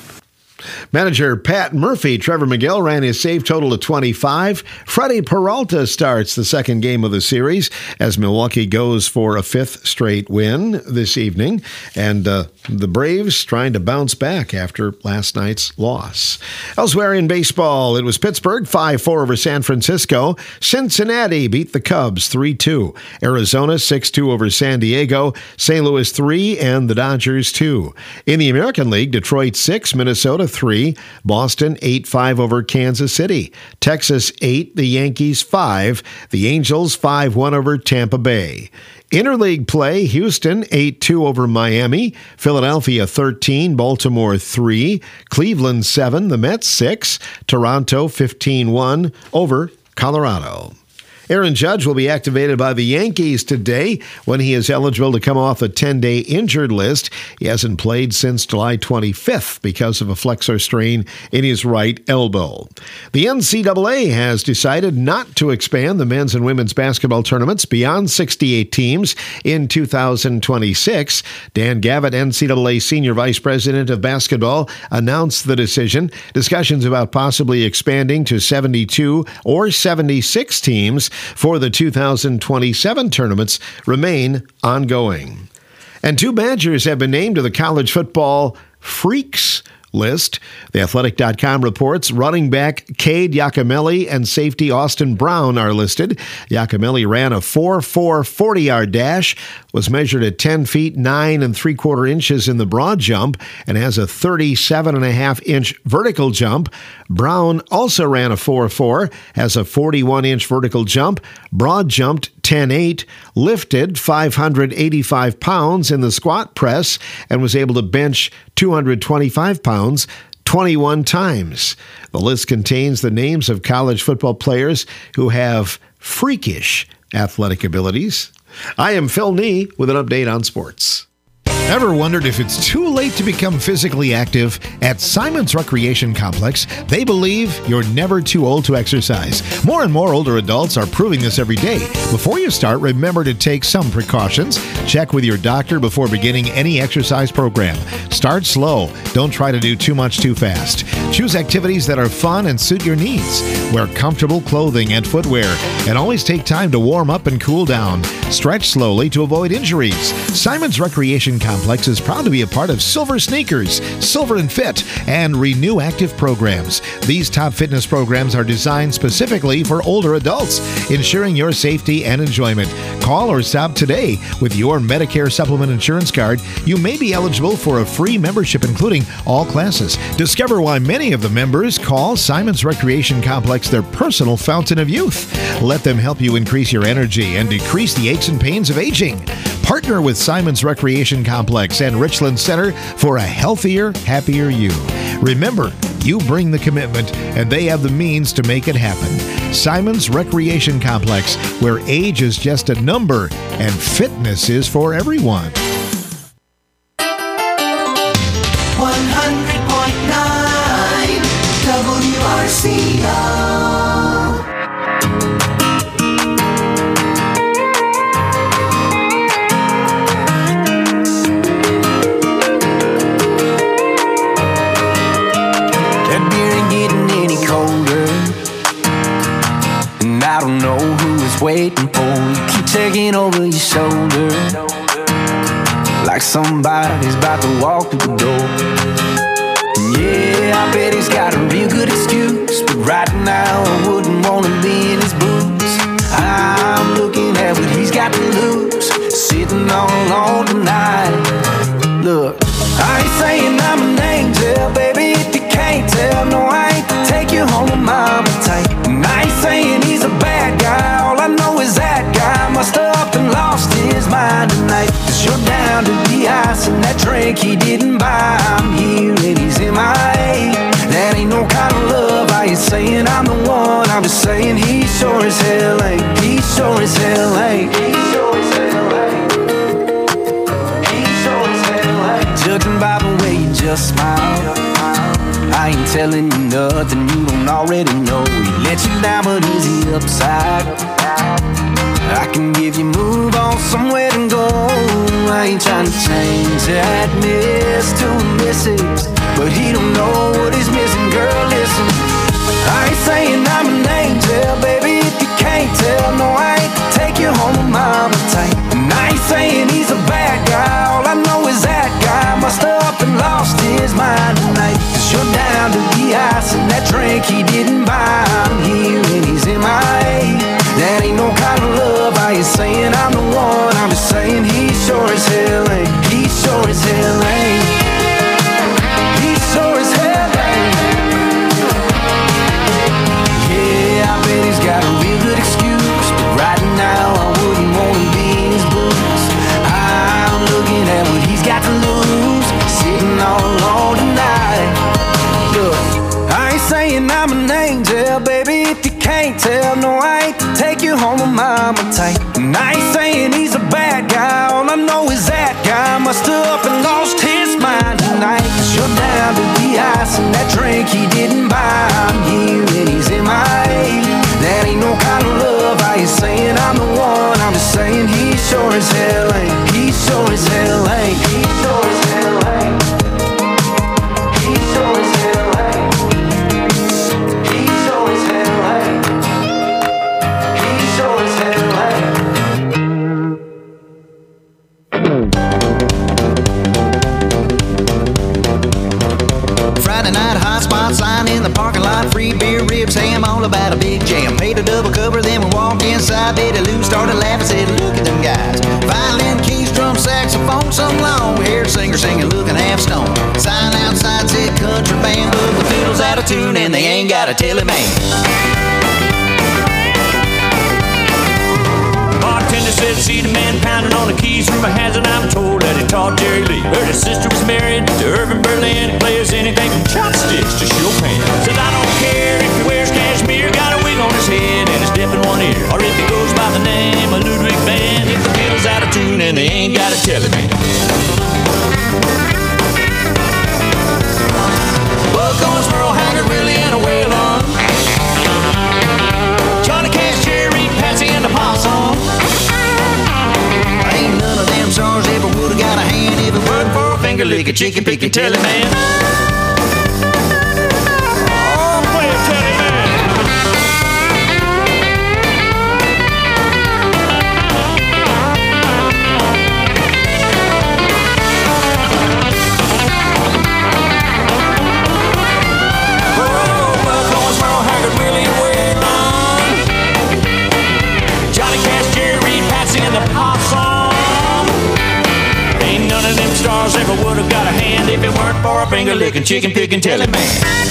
Manager Pat Murphy, Trevor McGill ran his save total to twenty-five. Freddie Peralta starts the second game of the series as Milwaukee goes for a fifth straight win this evening. And uh, the Braves trying to bounce back after last night's loss. Elsewhere in baseball, it was Pittsburgh five four over San Francisco. Cincinnati beat the Cubs three two. Arizona six two over San Diego. Saint Louis three and the Dodgers two. In the American League, Detroit six, Minnesota three, Boston eight five over Kansas City, Texas eight, the Yankees five, the Angels five one over Tampa Bay. Interleague play, Houston eight two over Miami, Philadelphia thirteen, Baltimore three, Cleveland seven, the Mets six, Toronto fifteen one over Colorado. Aaron Judge will be activated by the Yankees today when he is eligible to come off a ten-day injured list. He hasn't played since July twenty-fifth because of a flexor strain in his right elbow. The N C double A has decided not to expand the men's and women's basketball tournaments beyond sixty-eight teams in two thousand twenty-six. Dan Gavitt, N C double A Senior Vice President of Basketball, announced the decision. Discussions about possibly expanding to seventy-two or seventy-six teams for the two thousand twenty-seven tournaments remain ongoing. And two Badgers have been named to the college football freaks list. The Athletic dot com reports running back Cade Yacamelli and safety Austin Brown are listed. Yacamelli ran a four four forty-yard dash, was measured at ten feet nine and three quarter inches in the broad jump, and has a thirty-seven and a half inch vertical jump. Brown also ran a four four, has a forty-one inch vertical jump, broad jumped ten eight, lifted five hundred eighty-five pounds in the squat press, and was able to bench two hundred twenty-five pounds twenty-one times. The list contains the names of college football players who have freakish athletic abilities. I am Phil Nee with an update on sports. Ever wondered if it's too late to become physically active? At Simon's Recreation Complex, they believe you're never too old to exercise. More and more older adults are proving this every day. Before you start, remember to take some precautions. Check with your doctor before beginning any exercise program. Start slow. Don't try to do too much too fast. Choose activities that are fun and suit your needs. Wear comfortable clothing and footwear, and always take time to warm up and cool down. Stretch slowly to avoid injuries. Simon's Recreation Complex is proud to be a part of Silver Sneakers, Silver and Fit, and Renew Active programs. These top fitness programs are designed specifically for older adults, ensuring your safety and enjoyment. Call or stop today with your Medicare Supplement Insurance Card. You may be eligible for a free membership, including all classes. Discover why many of the members call Simon's Recreation Complex their personal fountain of youth. Let them help you increase your energy and decrease the aches and pains of aging. Partner with Simon's Recreation Complex and Richland Center for a healthier, happier you. Remember, you bring the commitment, and they have the means to make it happen. Simon's Recreation Complex, where age is just a number and fitness is for everyone. one hundred point nine W R C O. That beer ain't getting any colder, and I somebody's about to walk through the door. Yeah, I bet he's got a real good excuse, but right now I wouldn't want to be in his boots. I'm looking at what he's got to lose, sitting all alone tonight. Look, I ain't saying I'm an angel, baby, if you can't tell. No, I ain't to take you home with mama tight. And I ain't saying he's a bad guy, all I know is that guy must have up and lost his mind tonight. Cause you're down to the ice and that drink he didn't buy. I'm here and he's in my A. That ain't no kind of love, I ain't saying I'm the one, I'm just saying he sure as hell ain't. He sure as hell ain't. He sure as hell ain't. He sure as hell ain't. Judging by the way you just smile, I ain't telling you nothing you don't already know. He let you down, but is he upside? I can give you move on somewhere to go. I ain't trying to change that miss to a missus, but he don't know what he's missing. Girl, listen, I ain't saying I'm an angel, baby, if you can't tell. No, I ain't to take you home with mama tight. And I ain't saying he's a bad guy, all I know is that guy must have up and lost his mind tonight. Cause you're down to the ice and that drink he didn't buy. I'm here and he's in my A. That ain't no kind of love, I ain't saying I'm the one, I'm just saying he sure as hell ain't. He sure as hell ain't. He sure as hell ain't. Yeah, I bet he's got a real good excuse, but right now I wouldn't want to be in his boots. I'm looking at what he's got to lose, sitting all alone tonight. Look, I ain't saying I'm an angel, baby, if you can't tell. No, I ain't to take you home with mama tight. And I ain't saying he's a bad guy, all I know is that guy must have up and lost his mind tonight. Cause you're down to the ice and that drink he didn't buy. I'm here and he's in my A. That ain't no kind of love, I ain't saying I'm the one, I'm just saying he sure as hell ain't. He sure as hell ain't. He sure as hell ain't. He sure as hell ain't. He sure as hell ain't. He sure as hell ain't. Friday night, hot spot sign in the parking lot. Free beer, ribs, ham, all about a big jam. Paid a double cover, then we walked inside. Betty Lou started laughing, said, look at them guys. Violin, keys, drum, saxophone, some long-haired singer singing, looking half stoned. Sign outside said country band, but the fiddle's out of tune and they ain't got a telly man. Bartender said, see the man pounding on the keys. Rumor has it, I'm told that he taught Jerry Lee. Heard his sister was married to Irving Berlin. He plays anything from chopsticks to Chopin. Says, I don't care if he wears cashmere, got a wig on his head and his dip in one ear, or if he goes by the name of Ludwig van. If the fiddle's out of tune and they ain't got a telly man. Buckhorns, Merle Haggard, Willie, and a whale on. Johnny Cash, Jerry, Patsy, and the Possum. Ain't none of them stars ever would've got a hand if it weren't for a finger licking, chicken picking telly man. Oh, play a telly man. Oh, Buckhorns, Merle Haggard, Willie, and Waylon. Johnny Cash, Jerry, Patsy, and the Possum. Ain't none of them stars ever would have got a hand if it weren't for a finger licking, chicken picking telly man.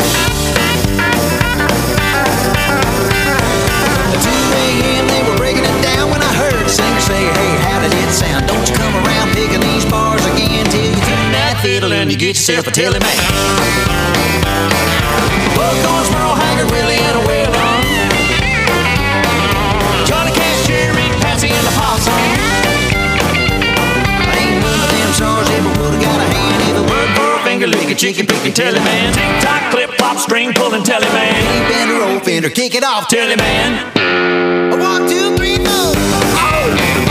At two a.m. they were breaking it down when I heard the singer say, hey, how did it sound? Don't you come around picking these bars again till you tune that fiddle and you get yourself a telly man. Buckhorns, Merle Haggard, Willie, and a whale on. Johnny Cash, Jerry, Patsy, and the Possum. Stars ever would've got a hand if it weren't for a finger licking, chicken picking telly man. Tick tock, clip clop, string pulling telly man. Hey, bender, old fender, kick it off telly man. One, two, three, four. Oh!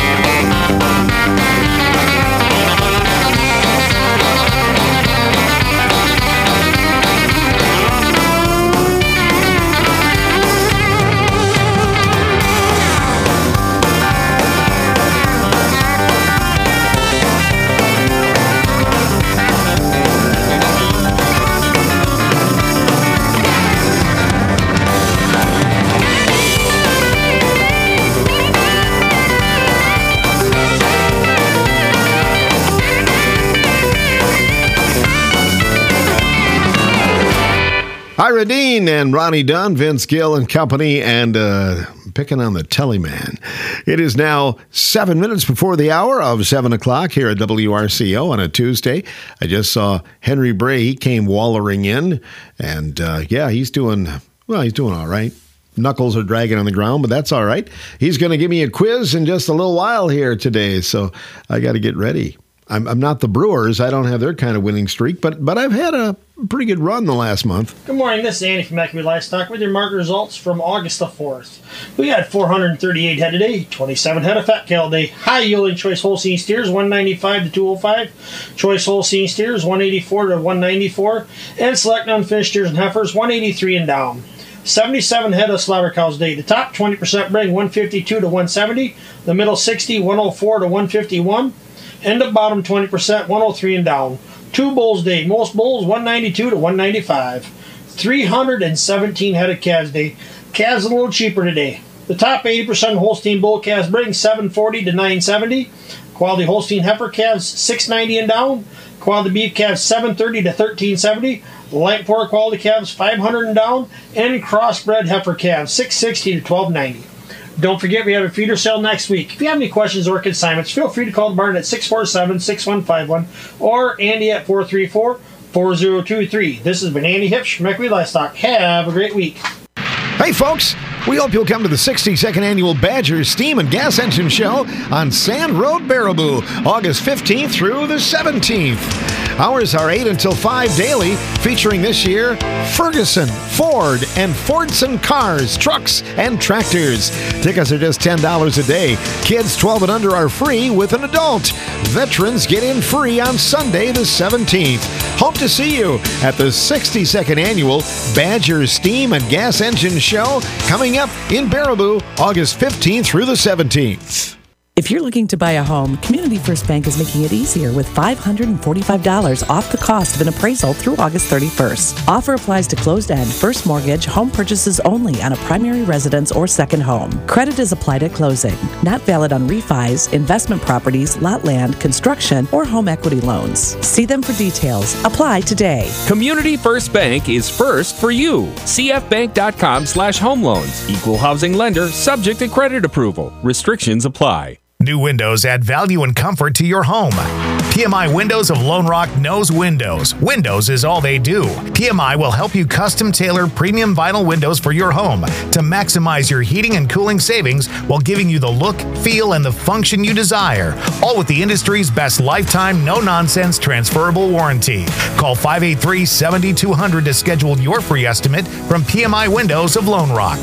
Ira Dean and Ronnie Dunn, Vince Gill and company, and uh, picking on the Teleman. It is now seven minutes before the hour of seven o'clock here at W R C O on a Tuesday. I just saw Henry Bray. He came wallering in, and uh, yeah, he's doing, well, he's doing all right. Knuckles are dragging on the ground, but that's all right. He's going to give me a quiz in just a little while here today, so I got to get ready. I'm, I'm not the Brewers. I don't have their kind of winning streak, but but I've had a pretty good run the last month. Good morning. This is Andy from Equity Livestock with your market results from August the fourth. We had four hundred thirty-eight head today, twenty-seven head of fat cattle day. High yielding choice Holstein steers one ninety-five to two oh five, choice Holstein steers one eighty-four to one ninety-four, and select unfinished steers and heifers one eighty-three and down. seventy-seven head of slaughter cows day. The top twenty percent bring one fifty-two to one seventy, the middle sixty, one oh four to one fifty-one, and the bottom twenty percent one oh three and down. Two bulls day. Most bulls one ninety-two to one ninety-five. three hundred seventeen head of calves day. Calves a little cheaper today. The top eighty percent Holstein bull calves bring seven forty to nine seventy. Quality Holstein heifer calves six ninety and down. Quality beef calves seven thirty to thirteen seventy. Light poor quality calves five hundred and down. And crossbred heifer calves six sixty to twelve ninety. Don't forget we have a feeder sale next week. If you have any questions or consignments, feel free to call the barn at six four seven, six one five one or Andy at four three four, four oh two three. This has been Andy Hipsch from Equity Livestock. Have a great week. Hey, folks, we hope you'll come to the sixty-second Annual Badger Steam and Gas Engine Show on Sand Road, Baraboo, August fifteenth through the seventeenth. Hours are eight until five daily, featuring this year Ferguson, Ford, and Fordson cars, trucks, and tractors. Tickets are just ten dollars a day. Kids twelve and under are free with an adult. Veterans get in free on Sunday the seventeenth. Hope to see you at the sixty-second Annual Badger Steam and Gas Engine Show coming up in Baraboo, August fifteenth through the seventeenth. If you're looking to buy a home, Community First Bank is making it easier with five hundred forty-five dollars off the cost of an appraisal through August thirty-first. Offer applies to closed-end, first mortgage, home purchases only on a primary residence or second home. Credit is applied at closing. Not valid on refis, investment properties, lot land, construction, or home equity loans. See them for details. Apply today. Community First Bank is first for you. C F bank dot com slash home loans. Equal housing lender, subject to credit approval. Restrictions apply. New windows add value and comfort to your home. P M I Windows of Lone Rock knows windows. Windows is all they do. P M I will help you custom tailor premium vinyl windows for your home to maximize your heating and cooling savings while giving you the look, feel, and the function you desire. All with the industry's best lifetime, no-nonsense transferable warranty. Call five eight three, seven two zero zero to schedule your free estimate from P M I Windows of Lone Rock.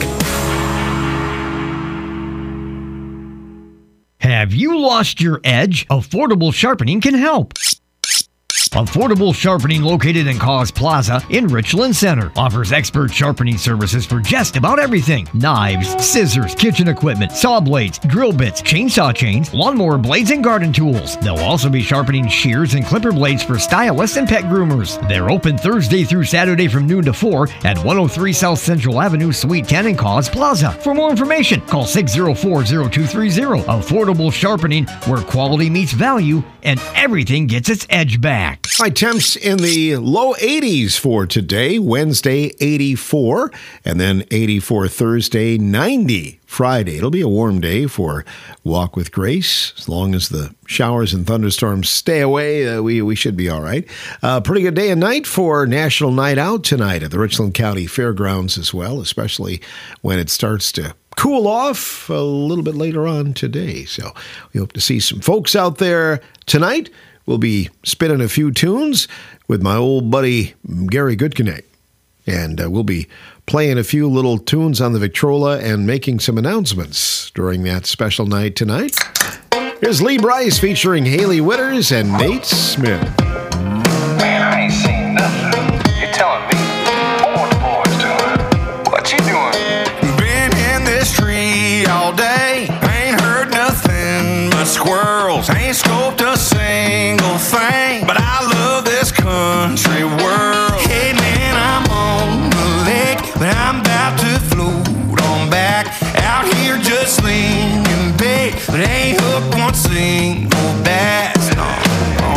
Have you lost your edge? Affordable Sharpening can help. Affordable Sharpening, located in Cause Plaza in Richland Center, offers expert sharpening services for just about everything. Knives, scissors, kitchen equipment, saw blades, drill bits, chainsaw chains, lawnmower blades, and garden tools. They'll also be sharpening shears and clipper blades for stylists and pet groomers. They're open Thursday through Saturday from noon to four at one oh three South Central Avenue, Suite ten in Cause Plaza. For more information, call six oh four, oh two three oh. Affordable Sharpening, where quality meets value and everything gets its edge back. High temps in the low eighties for today. Wednesday, eighty-four, and then eighty-four Thursday, ninety Friday. It'll be a warm day for Walk with Grace. As long as the showers and thunderstorms stay away, uh, we, we should be all right. Uh, pretty good day and night for National Night Out tonight at the Richland County Fairgrounds as well, especially when it starts to cool off a little bit later on today. So we hope to see some folks out there tonight. We'll be spinning a few tunes with my old buddy Gary Goodconnect. And uh, we'll be playing a few little tunes on the Victrola and making some announcements during that special night tonight. Here's Lee Brice featuring Haley Witters and Nate Smith. Man, I ain't seen nothing. You're telling me what the boys doing? What you doing? Been in this tree all day. Ain't heard nothing but squirrels. Ain't scoped a single thing. But I love this country world. Hey man, I'm on the lake, but I'm about to float on back. Out here just slinging bait, but ain't hooked one single bass. Oh, what you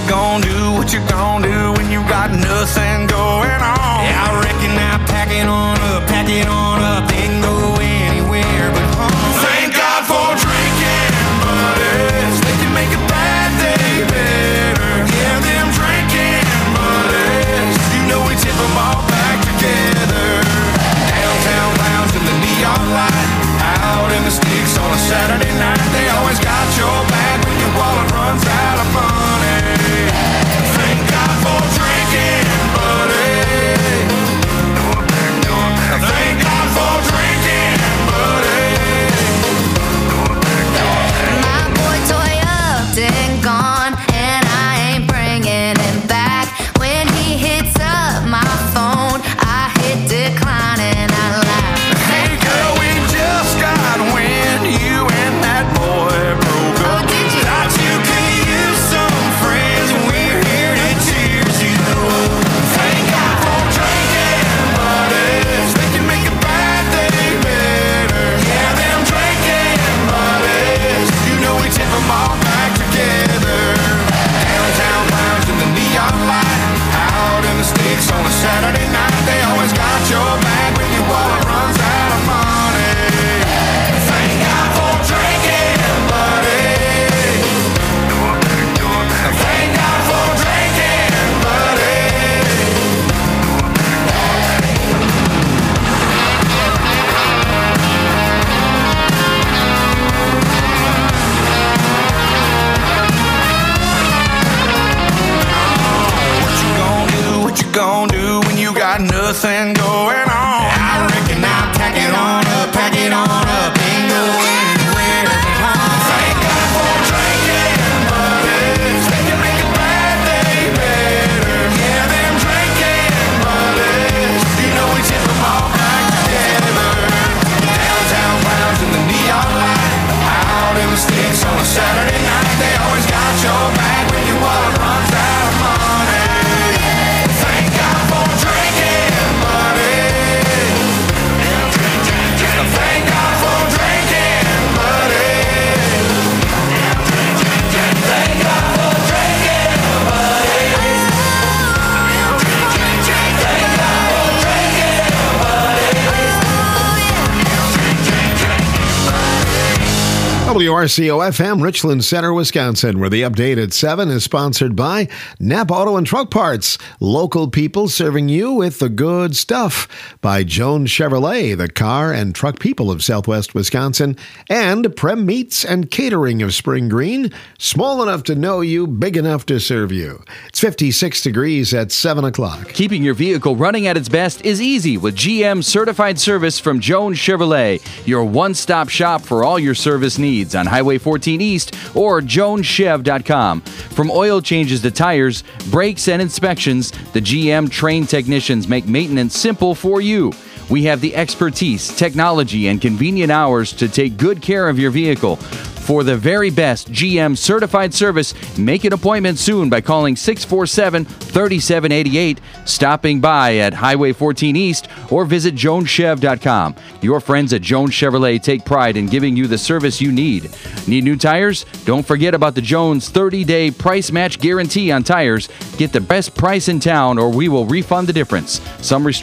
gonna do, what you gonna do when you got nothing going on? Yeah, I reckon now pack it on up, pack it on up, they can go anywhere but home. Thank God for drinking buddies, they can make a bad day better. Yeah, them drinking buddies, you know we tip them all back together. Downtown lounge in the neon light, out in the sticks on a Saturday night. They always got your back when your wallet runs out of money. Thank God for drinking buddies. Thank God for drinking buddies. My boy toy up and gone, and I ain't bringing him back. When he hits up my phone, I hit decline and I laugh. Hey girl, we just got wind, you and that boy broke up. Oh, did you? Thought you could use some friends, and we're here to cheers you up. Thank God for drinking buddies, they can make a bad day better. Yeah, them drinking buddies, you know we tip them all back together. Downtown lounge in the neon light, out in the sticks on a Saturday night. They always got your back when your wallet runs out of money. Thank God for drinking buddies. Thank God for drinking buddies. What you gonna do, what you gonna do when you got nothing going on? I reckon I'll pack it on up, pack it on up, ain't go anywhere but home. Thank God for drinking buddies, they can make a bad day better. Yeah, them drinking buddies, you know we tip them all back together. Downtown lounge in the neon light, out in the sticks on a Saturday night. They always got your back when your wallet runs out of money. Thank God for drinking buddies. Thank God for drinking buddies. Thank God for drinking buddies. Thank God for drinking buddies. W R C O F M, Richland Center, Wisconsin, where the update at seven is sponsored by Napa Auto and Truck Parts. Local people serving you with the good stuff. By Jones Chevrolet, the car and truck people of Southwest Wisconsin. And Prem Meats and Catering of Spring Green. Small enough to know you, big enough to serve you. It's fifty-six degrees at seven o'clock. Keeping your vehicle running at its best is easy with G M Certified Service from Jones Chevrolet, your one-stop shop for all your service needs on Highway fourteen East or jones chev dot com. From oil changes to tires, brakes, and inspections, the G M trained technicians make maintenance simple for you. We have the expertise, technology, and convenient hours to take good care of your vehicle. For the very best G M certified service, make an appointment soon by calling six four seven, three seven eight eight, stopping by at Highway fourteen East, or visit jones chev dot com. Your friends at Jones Chevrolet take pride in giving you the service you need. Need new tires? Don't forget about the Jones thirty-day price match guarantee on tires. Get the best price in town or we will refund the difference. Some restrictions